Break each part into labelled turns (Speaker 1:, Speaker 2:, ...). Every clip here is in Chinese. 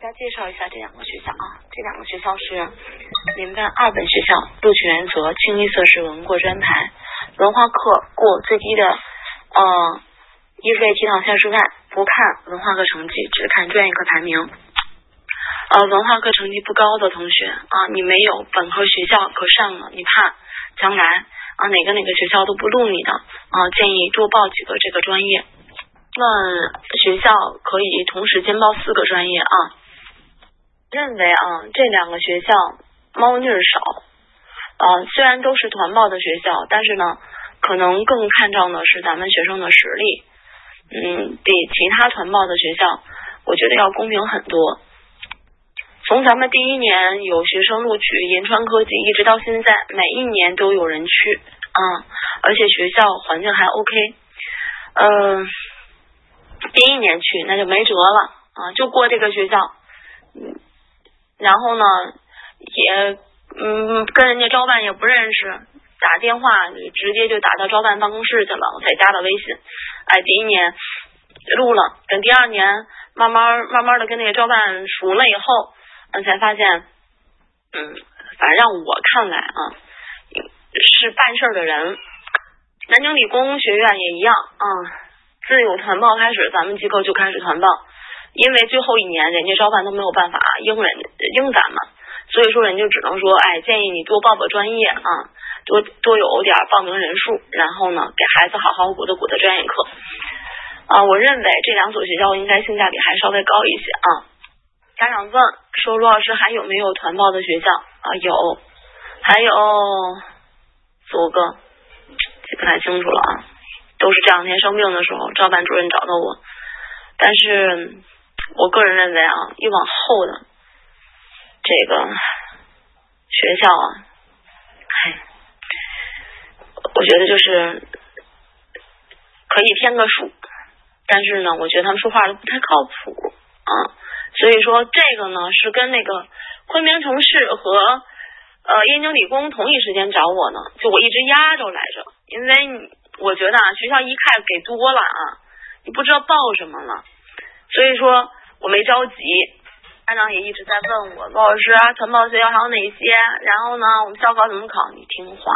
Speaker 1: 家介绍一下这两个学校啊，这两个学校是民办二本学校，录取原则清一色是文过专排，文化课过最低的一类提档线之外，不看文化课成绩，只看专业课排名。文化课成绩不高的同学啊，你没有本科学校可上了，你怕将来哪个学校都不录你的建议多报几个这个专业。那学校可以同时兼报4个专业啊。认为这两个学校猫腻少，虽然都是团报的学校，但是呢，可能更看重的是咱们学生的实力。比其他团报的学校，我觉得要公平很多。从咱们第1年有学生录取银川科技，一直到现在，每一年都有人去而且学校环境还 OK。第1年去那就没辙了就过这个学校。然后呢也跟人家招办也不认识，打电话直接就打到招办办公室去了，才加的微信。第1年录了，等第2年慢慢的跟那个招办熟了以后，才发现反正让我看来是办事的人。南京理工学院也一样自有团报开始，咱们机构就开始团报，因为最后1年人家招办都没有办法应咱们，所以说人就只能说建议你多报专业多有点报名人数，然后呢给孩子好好鼓捣专业课我认为这2所学校应该性价比还稍微高一些家长问说罗老师还有没有团报的学校有，还有4个记不太清楚了都是这2天生病的时候招办主任找到我。但是我个人认为越往后的这个学校我觉得就是可以添个数，但是呢我觉得他们说话都不太靠谱所以说这个呢是跟那个昆明城市和燕京理工同一时间找我呢，就我一直压着来着，因为我觉得学校一看给多了你不知道报什么了，所以说我没着急。家长也一直在问我罗老师团报学校还有哪些，然后呢我们校考怎么考，你听话，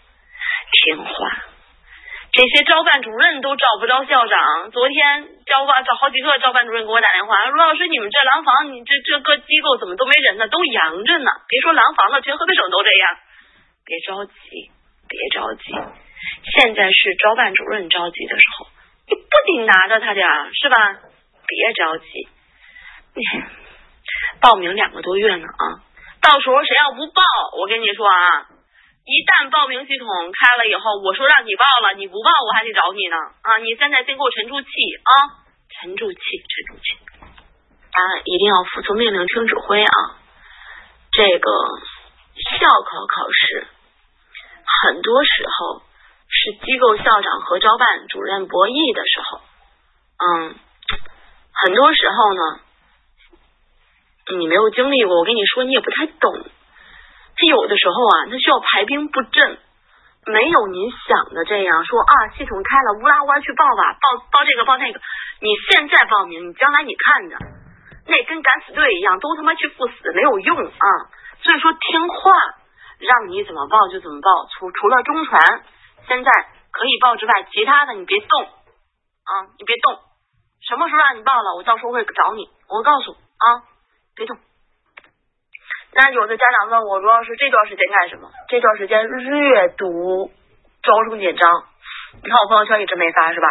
Speaker 1: 这些招办主任都找不着校长。昨天找好几个招办主任给我打电话，罗老师你们这廊坊你这个机构怎么都没人呢，都阳着呢，别说廊坊了，全河北省都这样。别着急，现在是招办主任着急的时候，你不得拿着他点是吧？别着急，报名2个多月呢到时候谁要不报，我跟你说一旦报名系统开了以后，我说让你报了，你不报我还得找你呢你现在先给我沉住气沉住气一定要服从命令听指挥这个校考试很多时候是机构校长和招办主任博弈的时候很多时候呢你没有经历过，我跟你说你也不太懂。他有的时候他需要排兵布阵，没有您想的这样说系统开了乌拉乌拉去报吧，报这个报那个。你现在报名，你将来你看着那跟敢死队一样，都他妈去赴死没有用所以说听话，让你怎么报就怎么报。除了中传现在可以报之外，其他的你别动你别动。什么时候让你报了，我到时候会找你，我告诉别动。那有的家长问我罗老师这段时间干什么？这段时间阅读招生简章，你看我朋友圈一直没发是吧？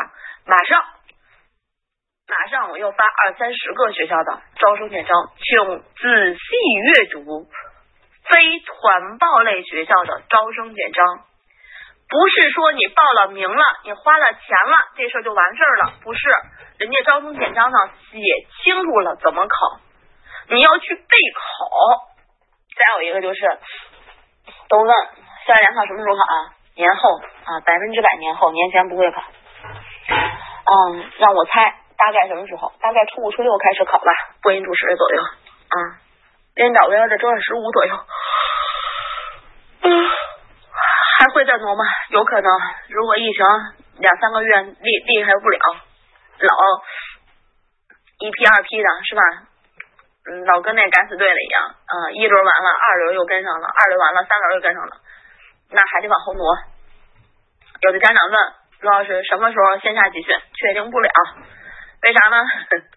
Speaker 1: 马上我又发20-30个学校的招生简章，请仔细阅读非团报类学校的招生简章。不是说你报了名了，你花了钱了，这事就完事了，不是，人家招生简章上写清楚了怎么考，你要去备考。再有一个就是都问校园联考什么时候考年后100%年后，年前不会考让我猜大概什么时候，大概初5初6开始考吧，播音主持左右编导要在周2、15左右还会再挪吗？有可能，如果疫情2-3个月厉害不了，老1批2批的是吧？ 老跟那敢死队了一样，一轮完了，二轮又跟上了，二轮完了，三轮又跟上了，那还得往后挪。有的家长问罗老师什么时候线下集训，确定不了，为啥呢？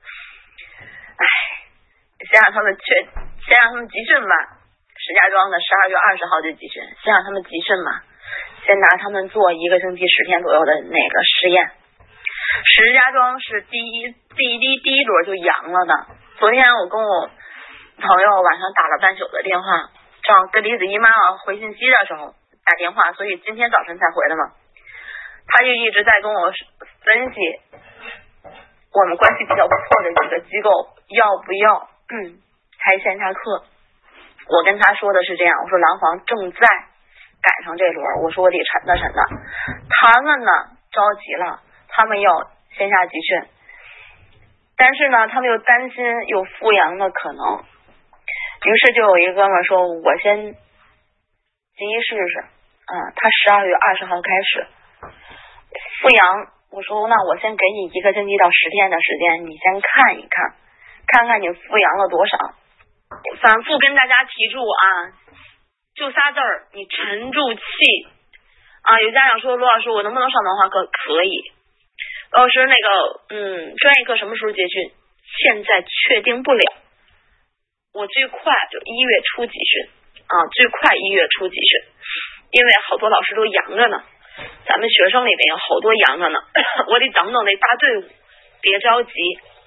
Speaker 1: 先让他们集训吧。石家庄的12月20号就集训，先让他们集训嘛，先拿他们做1个星期10天左右的那个实验。石家庄是第一轮就阳了的。昨天我跟我朋友晚上打了半宿的电话，正好跟李子姨妈妈回信息的时候打电话，所以今天早晨才回的嘛。他就一直在跟我分析我们关系比较不错的几个机构要不要开线下课。我跟他说的是这样，我说廊坊正在赶上这轮，我说我得沉着，他们呢着急了，他们要线下集训，但是呢他们又担心有复阳的可能，于是就有一个哥们说我先集试试，他12月20号开始复阳，我说那我先给你1个星期到10天的时间，你先看看你复阳了多少。反复跟大家提出就仨字儿，你沉住气有家长说罗老师我能不能上文化课？可以。罗老师那个专业课什么时候结训？现在确定不了，我最快就1月初集训最快1月初集训，因为好多老师都阳着呢，咱们学生里面有好多阳着呢，我得等那大队伍，别着急。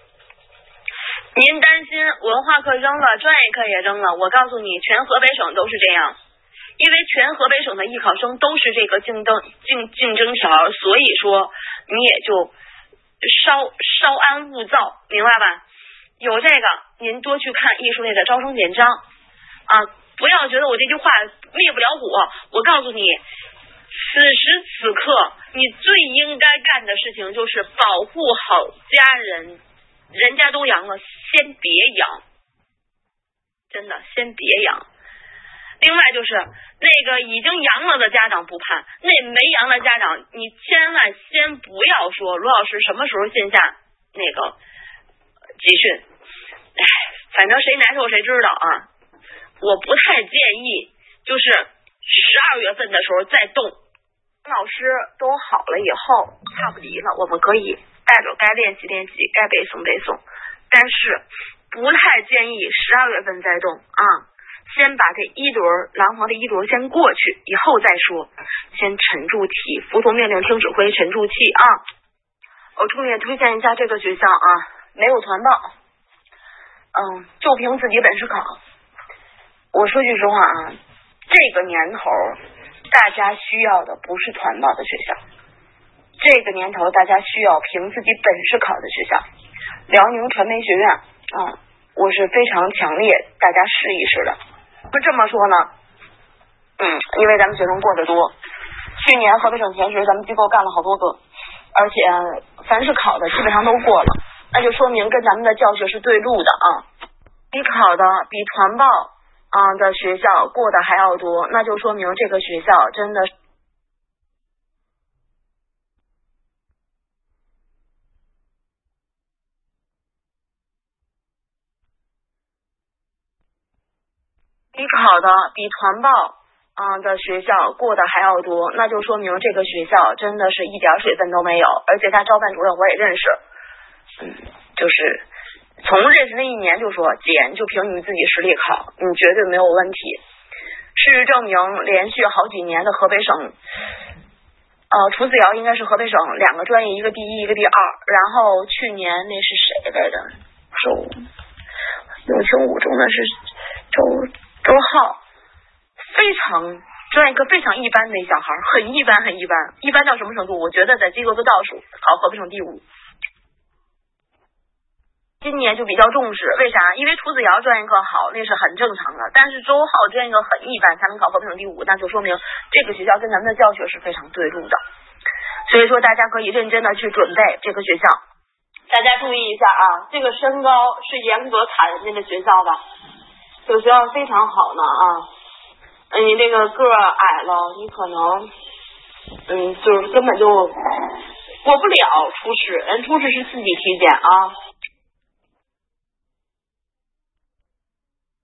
Speaker 1: 您担心文化课扔了，专业课也扔了，我告诉你全河北省都是这样，因为全河北省的艺考生都是这个竞争条，所以说你也就稍安勿躁，明白吧？有这个您多去看艺术类的招生简章不要觉得我这句话灭不了火，我告诉你此时此刻你最应该干的事情就是保护好家人，人家都阳了，先别阳，真的先别阳。另外就是那个已经阳了的家长不怕，那没阳的家长你千万先不要说罗老师什么时候线下那个集训，反正谁难受谁知道我不太建议就是12月份的时候再动，老师都好了以后差不离了，我们可以带着该练习练习，该背诵背诵，但是不太建议12月份再动先把这廊坊的一轮先过去以后再说，先沉住气，服从命令听指挥，沉住气我重点推荐一下这个学校没有团报就凭自己本事考。我说句实话这个年头大家需要的不是团报的学校，这个年头大家需要凭自己本事考的学校。辽宁传媒学院我是非常强烈大家试一试的。这么说呢因为咱们学生过得多，去年河北省前十咱们机构干了好多个，而且凡是考的基本上都过了，那就说明跟咱们的教学是对路的你考的比团报的学校过的还要多，那就说明这个学校真的你考的比团报的学校过的还要多，那就说明这个学校真的是一点水分都没有，而且他招办主任我也认识就是从认识那1年就说姐你就凭你自己实力考，你绝对没有问题。事实证明连续好几年的河北省楚子瑶应该是河北省2个专业，一个第1一个第2，然后去年那是谁来着，永清五中的是周浩，非常专业课非常一般的小孩，很一般，一般到什么程度？我觉得在机构都倒数，考河北省第5。今年就比较重视，为啥？因为楚子瑶专业课好，那是很正常的，但是周浩专业课很一般，才能考河北省第5，那就说明这个学校跟咱们的教学是非常对路的。所以说大家可以认真的去准备这个学校。大家注意一下这个身高是严格卡人家的学校吧，这个学校非常好呢你这个个矮了，你可能就是根本就过不了初试，人初试是自己体检